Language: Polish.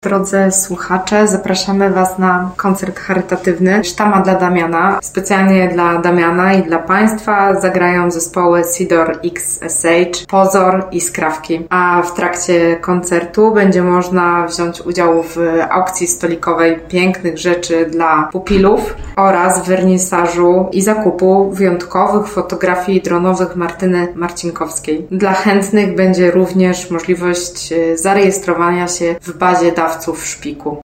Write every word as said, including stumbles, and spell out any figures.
Drodzy słuchacze, zapraszamy Was na koncert charytatywny Sztama dla Damiana. Specjalnie dla Damiana i dla Państwa zagrają zespoły Sidor X S H, Pozor i Skrawki. A w trakcie koncertu będzie można wziąć udział w aukcji stolikowej pięknych rzeczy dla pupilów oraz w wernisażu i zakupu wyjątkowych fotografii dronowych Martyny Marcinkowskiej. Dla chętnych będzie również możliwość zarejestrowania się w bazie dawców szpiku.